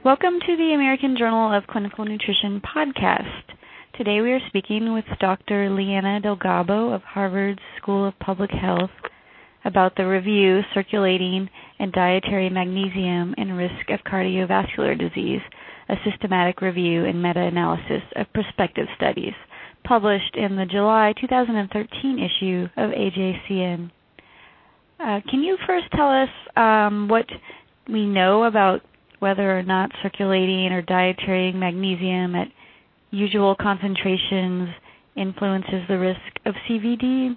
Welcome to the American Journal of Clinical Nutrition podcast. Today we are speaking with Dr. Liana Delgado of Harvard School of Public Health about the review Circulating and Dietary Magnesium and Risk of Cardiovascular Disease, a systematic review and meta-analysis of prospective studies, published in the July 2013 issue of AJCN. Can you first tell us what we know about whether or not circulating or dietary magnesium at usual concentrations influences the risk of CVD?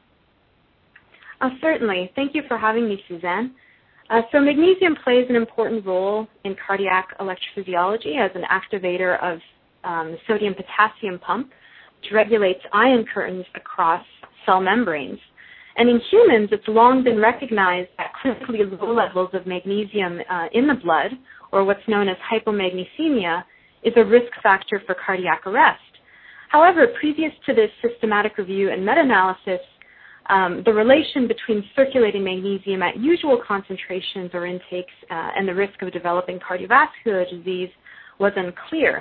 Certainly. Thank you for having me, Suzanne. So magnesium plays an important role in cardiac electrophysiology as an activator of the sodium-potassium pump, which regulates ion curtains across cell membranes. And in humans, it's long been recognized that clinically low levels of magnesium in the blood, or what's known as hypomagnesemia, is a risk factor for cardiac arrest. However, previous to this systematic review and meta-analysis, the relation between circulating magnesium at usual concentrations or intakes and the risk of developing cardiovascular disease was unclear.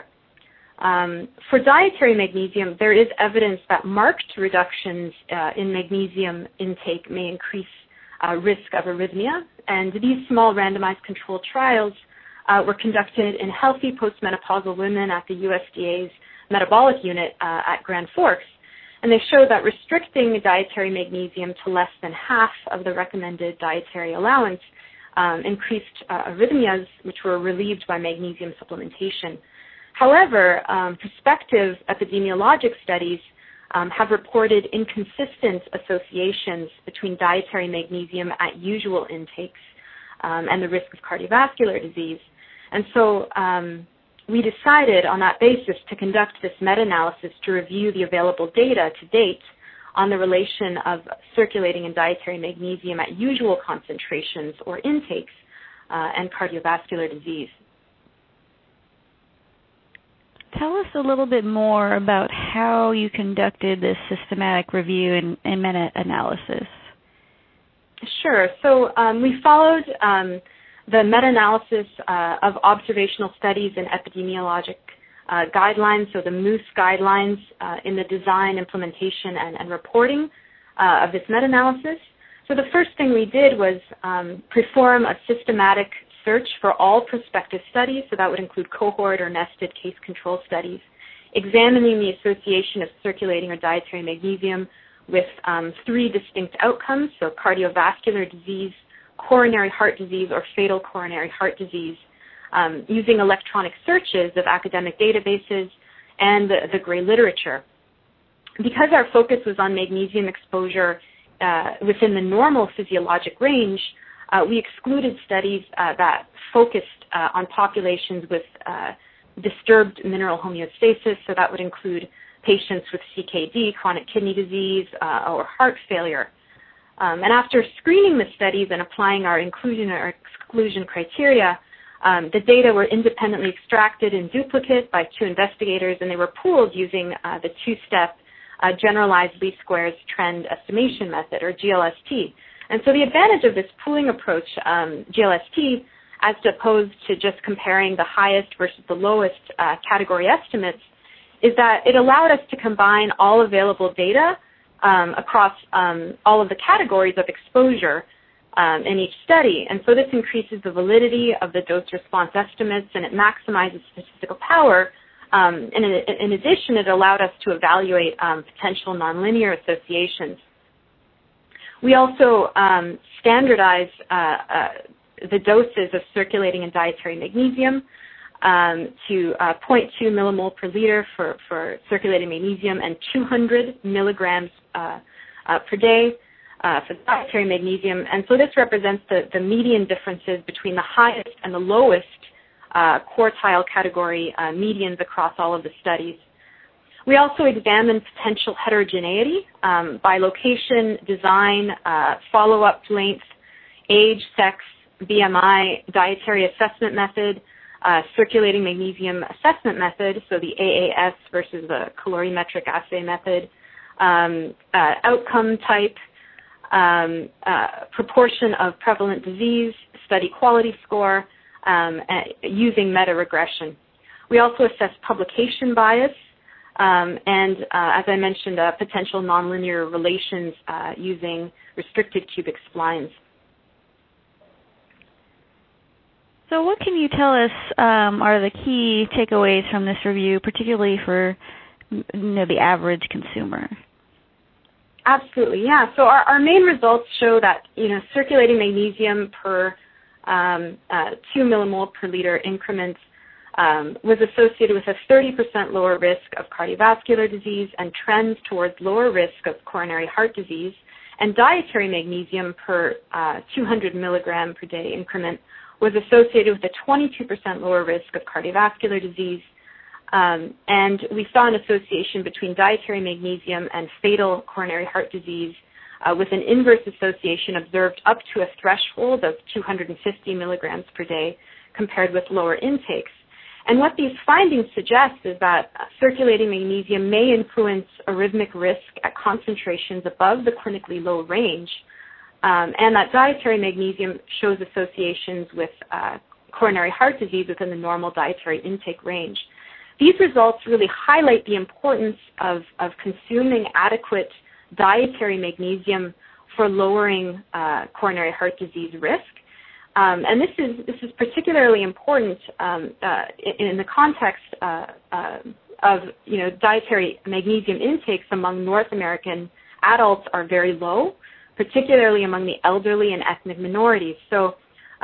For dietary magnesium, there is evidence that marked reductions in magnesium intake may increase risk of arrhythmia, and these small randomized controlled trials were conducted in healthy postmenopausal women at the USDA's metabolic unit at Grand Forks, and they show that restricting dietary magnesium to less than half of the recommended dietary allowance increased arrhythmias, which were relieved by magnesium supplementation. However, prospective epidemiologic studies have reported inconsistent associations between dietary magnesium at usual intakes and the risk of cardiovascular disease. And so we decided on that basis to conduct this meta-analysis to review the available data to date on the relation of circulating and dietary magnesium at usual concentrations or intakes and cardiovascular disease. Tell us a little bit more about how you conducted this systematic review and meta-analysis. Sure. So we followed the meta-analysis of observational studies and epidemiologic guidelines, so the MOOSE guidelines in the design, implementation, and reporting of this meta-analysis. So the first thing we did was perform a systematic search for all prospective studies, so that would include cohort or nested case control studies, examining the association of circulating or dietary magnesium with three distinct outcomes, so cardiovascular disease, coronary heart disease, or fatal coronary heart disease, using electronic searches of academic databases and the gray literature. Because our focus was on magnesium exposure within the normal physiologic range, we excluded studies that focused on populations with disturbed mineral homeostasis, so that would include patients with CKD, chronic kidney disease, or heart failure. And after screening the studies and applying our inclusion or exclusion criteria, the data were independently extracted in duplicate by two investigators, and they were pooled using the two-step generalized least squares trend estimation method, or GLST. And so the advantage of this pooling approach, GLST, as opposed to just comparing the highest versus the lowest category estimates, is that it allowed us to combine all available data across all of the categories of exposure in each study. And so this increases the validity of the dose-response estimates, and it maximizes statistical power. And in addition, it allowed us to evaluate potential nonlinear associations. We also standardized the doses of circulating and dietary magnesium to 0.2 millimole per liter for circulating magnesium and 200 milligrams per day for dietary magnesium. And so this represents the median differences between the highest and the lowest quartile category medians across all of the studies. We also examined potential heterogeneity by location, design, follow-up length, age, sex, BMI, dietary assessment method, circulating magnesium assessment method, so the AAS versus the calorimetric assay method, outcome type, proportion of prevalent disease, study quality score, using meta-regression. We also assessed publication bias and, as I mentioned, potential nonlinear relations using restricted cubic splines. So what can you tell us are the key takeaways from this review, particularly for the average consumer? Absolutely, yeah. So our main results show that circulating magnesium per 2 millimole per liter increments was associated with a 30% lower risk of cardiovascular disease and trends towards lower risk of coronary heart disease. And dietary magnesium per 200 milligram per day increment was associated with a 22% lower risk of cardiovascular disease. And we saw an association between dietary magnesium and fatal coronary heart disease with an inverse association observed up to a threshold of 250 milligrams per day compared with lower intakes. And what these findings suggest is that circulating magnesium may influence arrhythmic risk at concentrations above the clinically low range, and that dietary magnesium shows associations with coronary heart disease within the normal dietary intake range. These results really highlight the importance of consuming adequate dietary magnesium for lowering coronary heart disease risk. And this is particularly important in the context of dietary magnesium intakes among North American adults are very low, particularly among the elderly and ethnic minorities. So,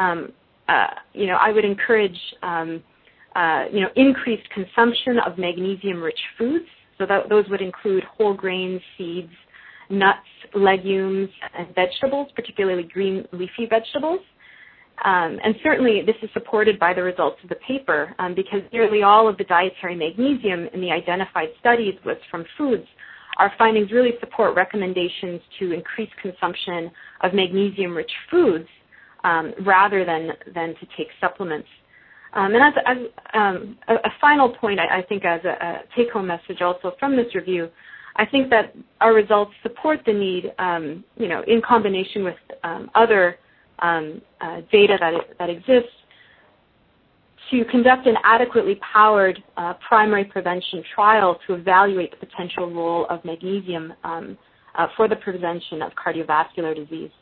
I would encourage increased consumption of magnesium-rich foods. So those would include whole grains, seeds, nuts, legumes, and vegetables, particularly green leafy vegetables. And certainly this is supported by the results of the paper because nearly all of the dietary magnesium in the identified studies was from foods. Our findings really support recommendations to increase consumption of magnesium-rich foods rather than to take supplements. And as a final point, I think as a take-home message also from this review, I think that our results support the need, in combination with other data that exists, to conduct an adequately powered primary prevention trial to evaluate the potential role of magnesium for the prevention of cardiovascular disease.